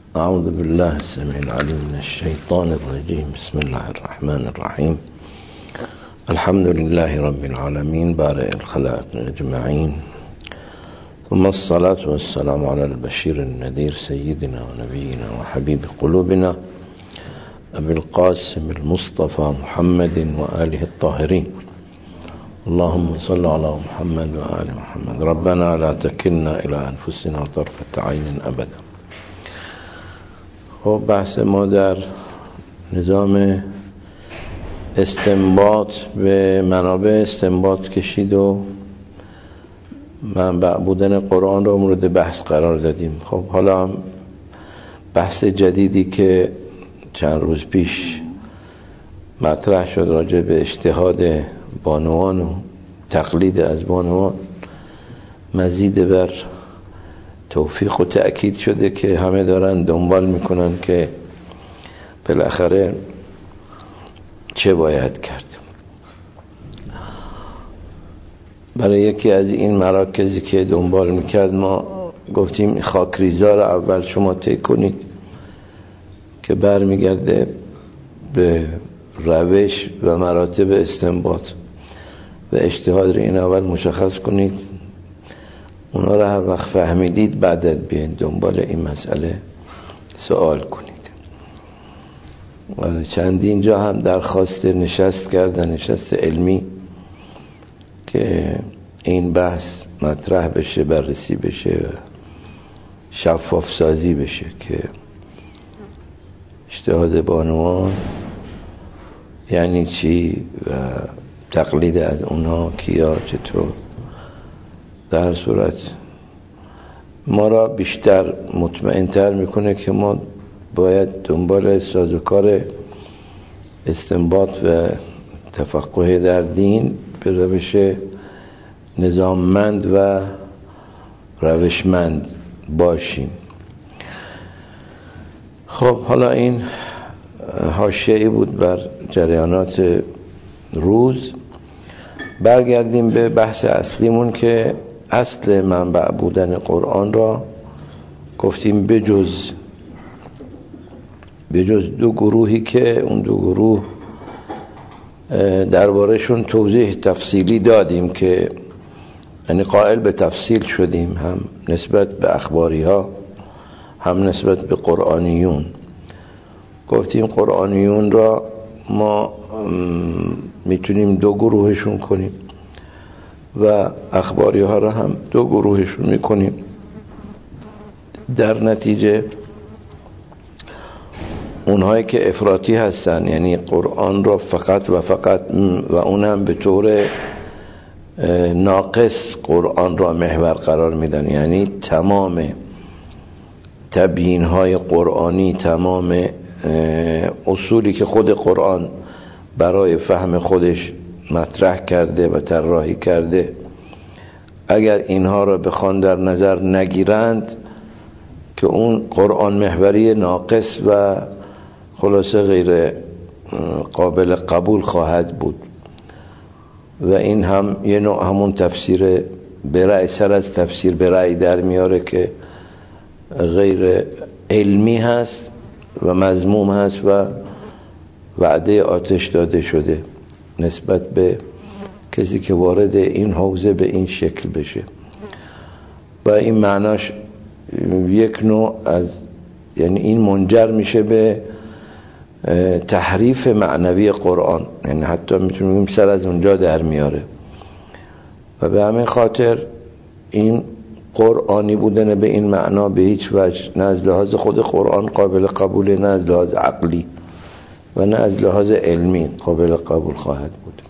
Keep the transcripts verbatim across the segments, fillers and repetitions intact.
اعوذ بالله السميع العليم من الشيطان الرجيم. بسم الله الرحمن الرحيم. الحمد لله رب العالمين بارئ الخلائق اجمعين، ثم الصلاة والسلام على البشير النذير سيدنا ونبينا وحبيب قلوبنا أبي القاسم المصطفى محمد وآله الطاهرين. اللهم صل على محمد وآل محمد. ربنا لا تكلنا إلى أنفسنا طرفة عين أبدا. خب بحث ما در نظام استنباط به منابع استنباط کشید و منبع بودن قرآن رو مورد بحث قرار دادیم. خب حالا هم بحث جدیدی که چند روز پیش مطرح شد راجع به اجتهاد بانوان و تقلید از بانوان مزید بر توفیق و تأکید شده که همه دارن دنبال میکنن که بالاخره چه باید کرد. برای یکی از این مراکزی که دنبال میکرد ما گفتیم خاکریزا رو اول شما طی کنید که برمیگرده به روش و مراتب استنباط و اجتهاد رو این اول مشخص کنید، اونا رو هر وقت فهمیدید بعدت بیاین دنبال این مسئله سوال کنید. و چندین جا هم درخواست نشست کردن، نشست علمی که این بحث مطرح بشه، بررسی بشه و شفاف سازی بشه که اجتهاد بانوان یعنی چی و تقلید از اونها کیا چطور. در صورت ما را بیشتر مطمئن‌تر میکنه که ما باید دنبال سازوکار استنباط و تفقه در دین به روش نظاممند و روشمند باشیم. خب حالا این حاشیه‌ای بود بر جریانات روز. برگردیم به بحث اصلیمون که اصل منبع بودن قرآن را گفتیم بجز بجز دو گروهی که اون دو گروه دربارهشون توضیح تفصیلی دادیم که یعنی قائل به تفصیل شدیم، هم نسبت به اخباری ها هم نسبت به قرآنیون. گفتیم قرآنیون را ما میتونیم دو گروهشون کنیم و اخباری ها را هم دو گروهشون میکنیم. در نتیجه اونهایی که افراطی هستن یعنی قرآن را فقط و فقط و اون هم به طور ناقص قرآن را محور قرار میدن، یعنی تمام تبیین های قرآنی، تمام اصولی که خود قرآن برای فهم خودش مطرح کرده و طراحی کرده، اگر اینها را بخوان در نظر نگیرند که اون قرآن محوری ناقص و خلاصه غیر قابل قبول خواهد بود. و این هم یه نوع همون تفسیر برای سر از تفسیر برای در میاره که غیر علمی هست و مذموم هست و وعده آتش داده شده نسبت به کسی که وارد این حوزه به این شکل بشه. و این معناش یک نوع از یعنی این منجر میشه به تحریف معنوی قرآن، یعنی حتی میتونیم بگیم سر از اونجا در میاره. و به همین خاطر این قرآنی بودن به این معنا به هیچ وجه نه از لحاظ خود قرآن قابل قبوله، نه از لحاظ عقلی و نه از لحاظ علمی قابل قبول خواهد بود.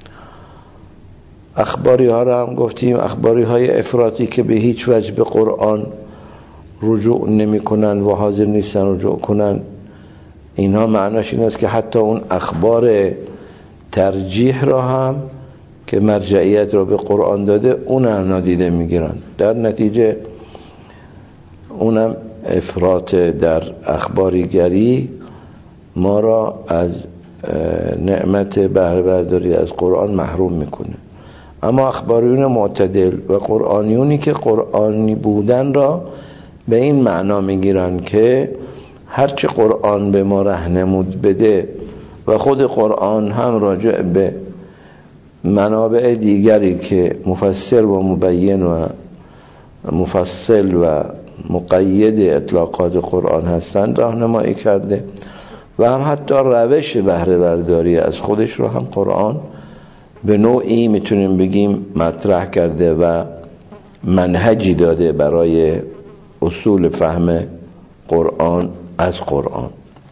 اخباری ها را هم گفتیم اخباری های افراطی که به هیچ وجه به قرآن رجوع نمی کنن و حاضر نیستن رجوع کنن، اینها معناش این است که حتی اون اخبار ترجیح را هم که مرجعیت را به قرآن داده اون هم نادیده می گیرن. در نتیجه اونم افراط در اخباریگری ما را از نعمت بهره برداری از قرآن محروم میکنه. اما اخباریون معتدل و قرآنیونی که قرآنی بودن را به این معنا میگیرن که هرچه قرآن به ما راهنمود بده و خود قرآن هم راجع به منابع دیگری که مفسر و مبین و مفصل و مقید اطلاقات قرآن هستند راهنمایی کرده و هم حتی روش بهره برداری از خودش رو هم قرآن به نوعی میتونیم بگیم مطرح کرده و منهجی داده برای اصول فهم قرآن از قرآن.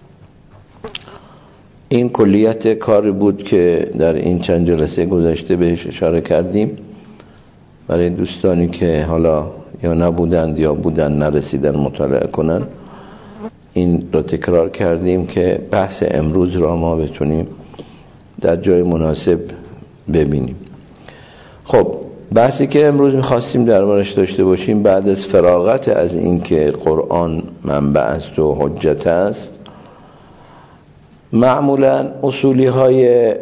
این کلیت کاری بود که در این چند جلسه گذشته بهش اشاره کردیم. برای دوستانی که حالا یا نبودند یا بودن نرسیدن مطالعه کنن، این رو تکرار کردیم که بحث امروز را ما بتونیم در جای مناسب ببینیم. خب بحثی که امروز میخواستیم دربارش داشته باشیم بعد از فراغت از این که قرآن منبع است و حجت است، معمولا اصولی های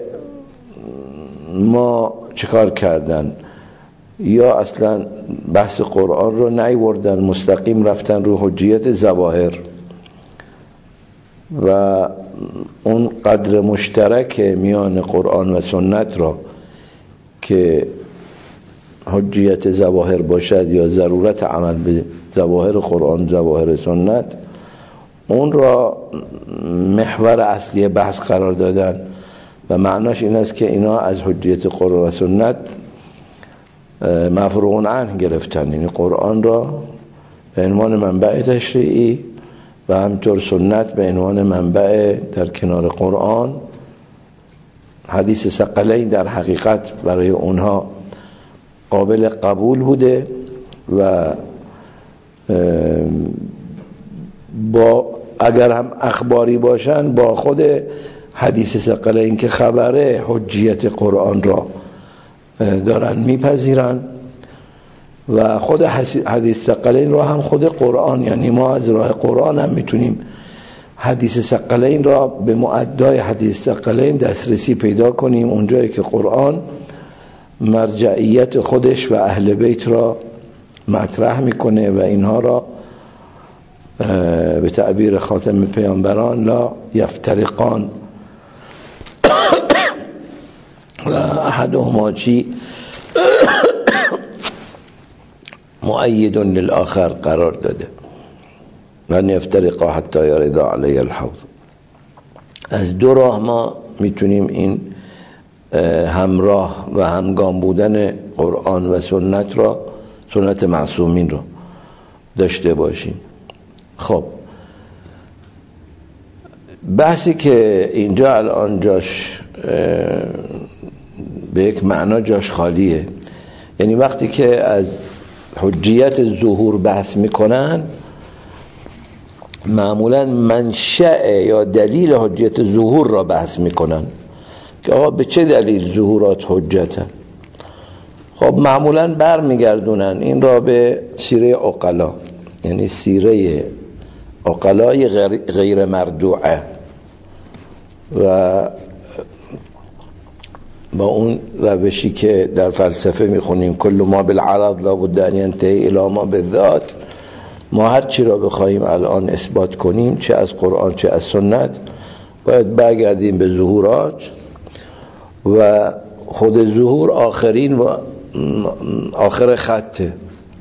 ما چکار کردن؟ یا اصلا بحث قرآن رو نیوردن، مستقیم رفتن رو حجیت ظواهر و اون قدر مشترک میان قرآن و سنت را که حجیت ظواهر باشد یا ضرورت عمل به ظواهر قرآن ظواهر سنت، اون را محور اصلی بحث قرار دادن و معناش این است که اینا از حجیت قرآن و سنت مفروغ عنه گرفتن، یعنی قرآن را به عنوان منبع تشریعی و همطور سنت به عنوان منبع در کنار قرآن. حدیث ثقلین در حقیقت برای اونها قابل قبول بوده و با اگر هم اخباری باشن با خود حدیث ثقلین که خبره حجیت قرآن را دارن میپذیرن و خود حدیث ثقلین را هم خود قرآن، یعنی ما از راه قرآن هم میتونیم حدیث ثقلین را به معدای حدیث ثقلین دسترسی پیدا کنیم، اونجایی که قرآن مرجعیت خودش و اهل بیت را مطرح میکنه و اینها را به تعبیر خاتم پیامبران لا یفترقان و احدهما چی مؤید للآخر قرار داده من یفترقا حتی یرد علی الحوض. از دو راه ما میتونیم این همراه و همگام بودن قرآن و سنت را، سنت معصومین را داشته باشیم. خب بحثی که اینجا الان جاش به یک معنا جاش خالیه، یعنی وقتی که از حجیت ظهور بحث میکنن معمولا منشأ یا دلیل حجیت ظهور را بحث میکنن که آقا به چه دلیل ظهورات حجتن. خب معمولا بر میگردونن این را به سیره عقلا، یعنی سیره عقلای غیر مردوعه و با اون روشی که در فلسفه میخونیم کل ما بالعرض لا بد ان ينتهي الى ما بالذات، ما هر چی را بخوایم الان اثبات کنیم چه از قرآن چه از سنت باید برگردیم به ظهورات و خود ظهور آخرین و آخر خطه.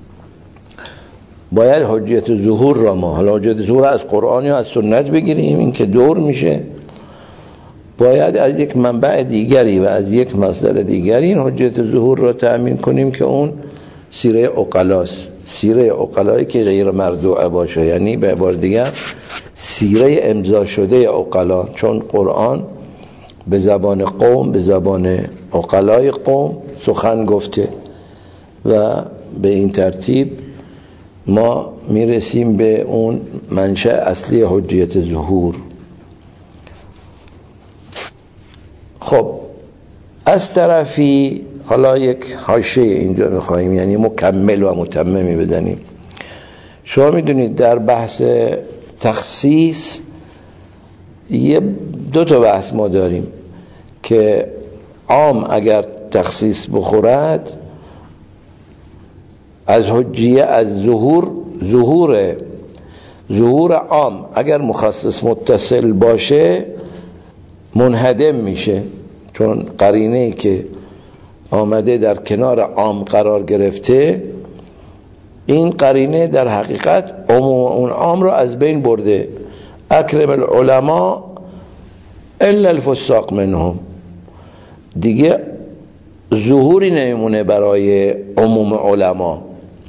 باید حجیت ظهور را ما حالا حجیت ظهور از قرآن یا از سنت بگیریم، این که دور میشه باید از یک منبع دیگری و از یک مصدر دیگری این حجیت ظهور را تأمین کنیم که اون سیره عقلاست، سیره عقلایی که غیر مردوعه باشه، یعنی به عبارت دیگر سیره امضا شده عقلا، چون قرآن به زبان قوم به زبان عقلای قوم سخن گفته و به این ترتیب ما میرسیم به اون منشأ اصلی حجیت ظهور. خب از طرفی حالا یک حاشیه اینجا میخواییم یعنی مکمل و متممی بدنیم. شما میدونید در بحث تخصیص یه دو تا بحث ما داریم که عام اگر تخصیص بخورد از حجیه از ظهور ظهور ظهور عام اگر مخصص متصل باشه منهدم میشه، چون قرینه‌ای که آمده در کنار عام قرار گرفته، این قرینه در حقیقت عموم اون عام رو از بین برده. اکرم العلماء الا الفساق منهم، دیگه ظهوری نمیمونه برای عموم علما.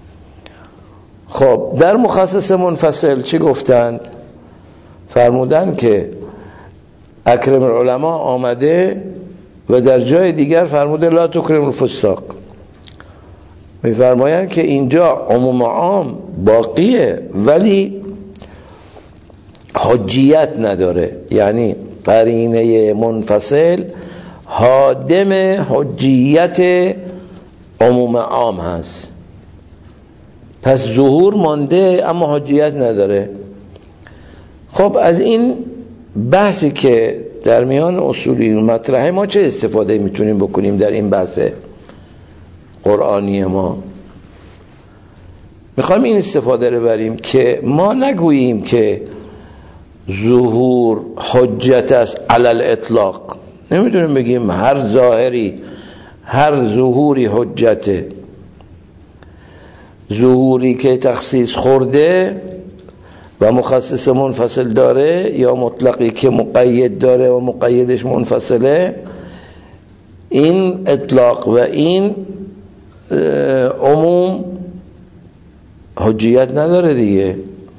خب در مخصص منفصل چی گفتند؟ فرمودند که اکرم العلماء آمده و در جای دیگر فرموده لا تکرم الفساق. میفرمایند که اینجا عموم عام باقیه ولی حجیت نداره، یعنی قرینه منفصل هادم حجیت عموم عام هست. پس ظهور مانده اما حجیت نداره. خب از این بحثی که در میان اصولی مطرحه ما چه استفاده میتونیم بکنیم در این بحث قرآنی ما؟ میخوایم این استفاده رو بریم که ما نگوییم که ظهور حجت است علی الاطلاق. نمیتونیم بگیم هر ظاهری هر ظهوری حجته. ظهوری که تخصیص خورده و مخصص منفصل داره یا مطلقی که مقید داره و مقیدش منفصله، این اطلاق و این عموم حجیت نداره دیگه.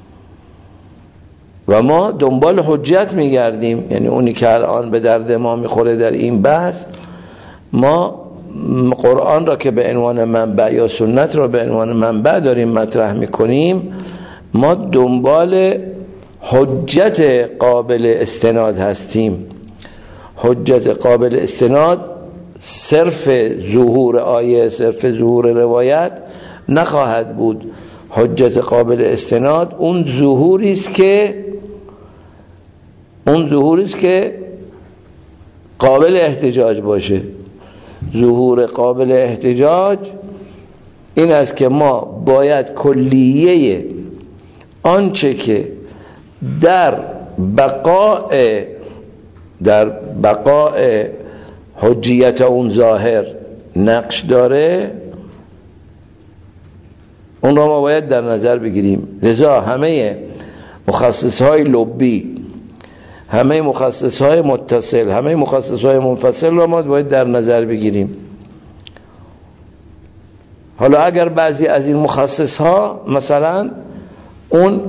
و ما دنبال حجت میگردیم، یعنی اونی که الان به درد ما میخوره در این بحث، ما قرآن را که به عنوان منبع یا سنت را به عنوان منبع داریم مطرح میکنیم، ما دنبال حجت قابل استناد هستیم. حجت قابل استناد صرف ظهور آیه، صرف ظهور روایت نخواهد بود. حجت قابل استناد اون ظهوری است که اون ظهوری است که قابل احتجاج باشه. ظهور قابل احتجاج این است که ما باید کلیه آنچه که در بقاء در بقاء حجیت اون ظاهر نقش داره اون را ما باید در نظر بگیریم. لذا همه مخصصهای لبی، همه مخصصهای متصل، همه مخصصهای منفصل را ما باید در نظر بگیریم. حالا اگر بعضی از این مخصصها مثلا اون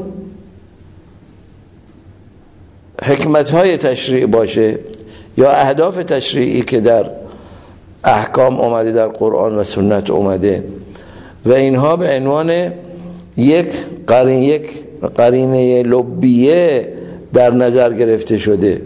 حکمتهای تشریع باشه یا اهداف تشریعی که در احکام اومده، در قرآن و سنت اومده و اینها به عنوان یک قرین یک قرینه لبیه در نظر گرفته شده،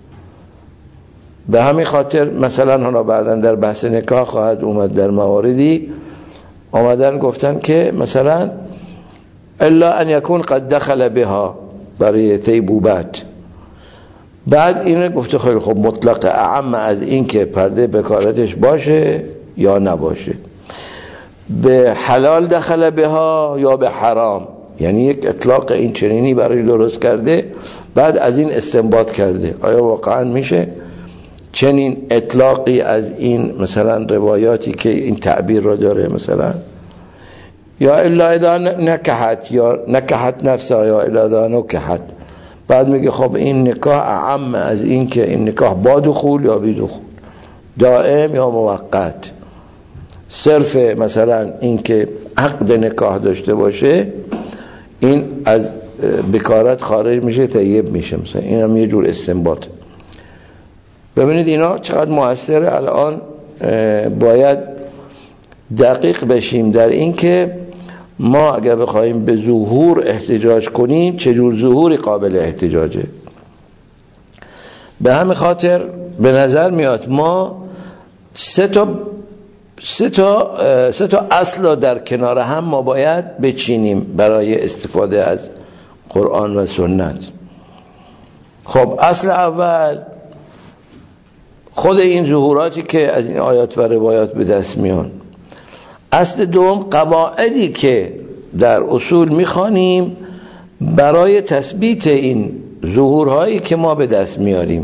به همین خاطر مثلا حالا بعداً در بحث نکاح خواهد اومد در مواردی آمدن گفتن که مثلا الا ان یکون قد دخل بها برای طیبوبت. بعد اینو گفته خیلی خب مطلق اعم از این که پرده بکارتش باشه یا نباشه، به حلال دخل بها یا به حرام، یعنی یک اطلاق این چنینی برای درست کرده. بعد از این استنباط کرده آیا واقعا میشه چنین اطلاقی از این مثلا روایاتی که این تعبیر را داره، مثلا یا الا اذا نکحت یا نکحت نفسها یا الا اذا نکحت. بعد میگه خب این نکاح اعم از این که این نکاح با دخول یا بی دخول، دائم یا موقت. صرف مثلا این که عقد نکاح داشته باشه این از بکارت خارج میشه، طیب میشه. مثلا این هم یه جور استنباط. ببینید اینا چقدر موثره. الان باید دقیق بشیم در این که ما اگر بخوایم به ظهور احتجاج کنیم چه جور ظهوری قابل احتجاجه. به همین خاطر به نظر میاد ما سه تا سه تا سه تا اصل در کنار هم ما باید بچینیم برای استفاده از قرآن و سنت. خب اصل اول خود این ظهوراتی که از این آیات و روایات به دست میان. اصل دوم قواعدی که در اصول میخوانیم برای تثبیت این ظهورهایی که ما به دست میاریم.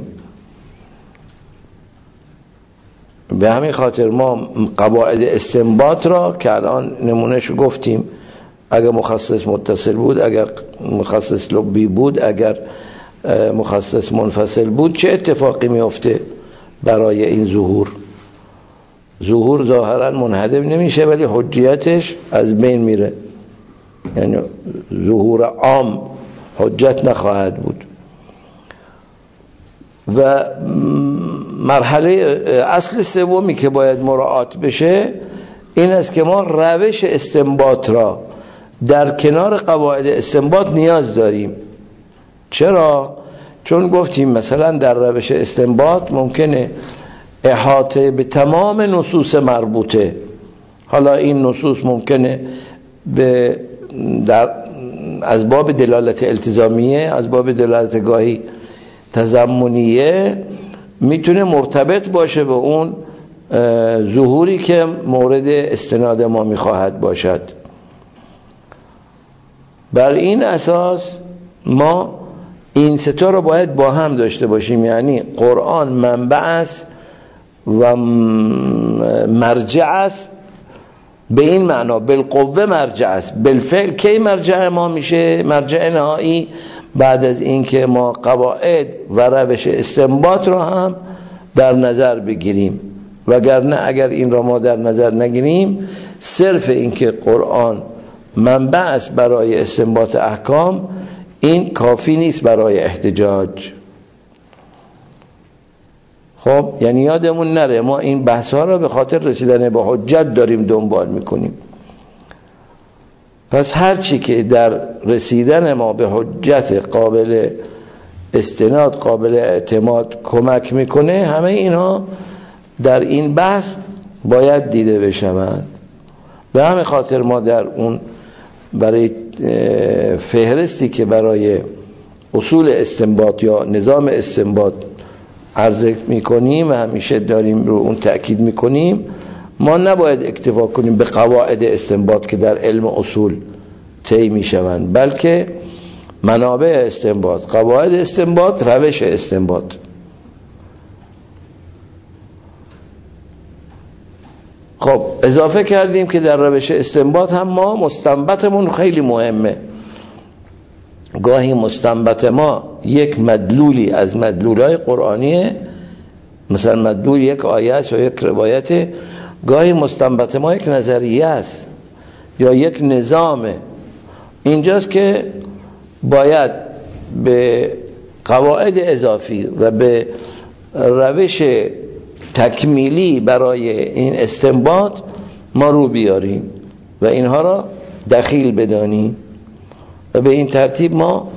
به همین خاطر ما قواعد استنباط را که الان نمونهشو گفتیم، اگر مخصص متصل بود، اگر مخصص لبی بود، اگر مخصص منفصل بود، چه اتفاقی میفته برای این ظهور؟ ظهور ظاهرا منحدم نمیشه ولی حجیتش از بین میره، یعنی ظهور عام حجت نخواهد بود. و مرحله اصل سومی که باید مراعات بشه این است که ما روش استنباط را در کنار قواعد استنباط نیاز داریم. چرا؟ چون گفتیم مثلا در روش استنباط ممکنه احاطه به تمام نصوص مربوطه، حالا این نصوص ممکنه به در از باب دلالت التزامیه، از باب دلالت گاهی تضمنیه، میتونه مرتبط باشه به اون ظهوری که مورد استناد ما میخواهد باشد. بر این اساس ما این ستا رو باید با هم داشته باشیم، یعنی قرآن منبع است و مرجع است، به این معنا بالقوه مرجع است. بالفعل کی مرجع ما میشه؟ مرجع نهایی بعد از اینکه ما قواعد و روش استنباط رو هم در نظر بگیریم، وگرنه اگر این را ما در نظر نگیریم صرف اینکه قرآن منبع است برای استنباط احکام این کافی نیست برای احتجاج. خب یعنی یادمون نره ما این بحث ها را به خاطر رسیدن به حجت داریم دنبال میکنیم. پس هر چی که در رسیدن ما به حجت قابل استناد، قابل اعتماد کمک میکنه، همه اینها در این بحث باید دیده بشوند. به همین خاطر ما در اون برای فهرستی که برای اصول استنباط یا نظام استنباط عرض میکنیم و همیشه داریم رو اون تأکید میکنیم، ما نباید اکتفا کنیم به قواعد استنباط که در علم اصول طی میشوند، بلکه منابع استنباط، قواعد استنباط، روش استنباط. خب اضافه کردیم که در روش استنباط هم ما مستنبطمون خیلی مهمه. گاهی مستنبط ما یک مدلولی از مدلولای قرآنیه، مثلا مدلول یک آیه است و یک روایته. گاهی مستنبط ما یک نظریه است یا یک نظامه. اینجاست که باید به قواعد اضافی و به روش تکمیلی برای این استنباط ما رو بیاریم و اینها را دخیل بدانیم و به این ترتیب ما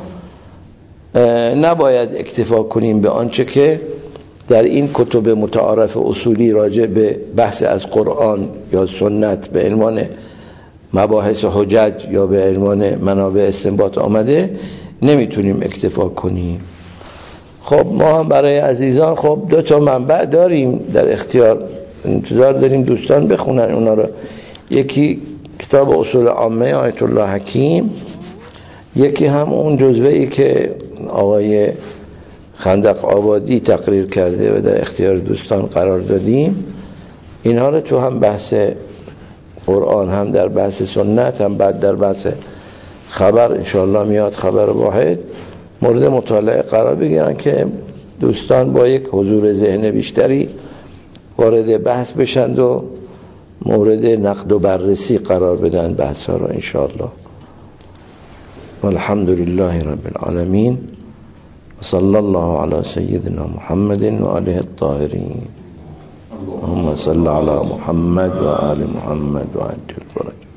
نباید اکتفا کنیم به آنچه که در این کتب متعارف اصولی راجع به بحث از قرآن یا سنت به عنوان مباحث حجج یا به عنوان منابع استنباط آمده نمیتونیم اکتفا کنیم. خب ما هم برای عزیزان خب دو تا منبع داریم در اختیار، انتظار داریم دوستان بخونن اونا رو. یکی کتاب اصول عامه آیت الله حکیم، یکی هم اون جزوه‌ای که آقای خندق آبادی تقریر کرده و در اختیار دوستان قرار دادیم. اینها رو تو هم بحث قرآن، هم در بحث سنت، هم بعد در بحث خبر انشاءالله میاد خبر واحد مورد مطالعه قرار بگیرن که دوستان با یک حضور ذهن بیشتری وارد بحث بشند و مورد نقد و بررسی قرار بدن بحث ها را انشاءالله. والحمد لله رب العالمین و صلی الله علی سیدنا محمد و آله الطاهرین. اللهم صل علی محمد و آل محمد و عجل فرج.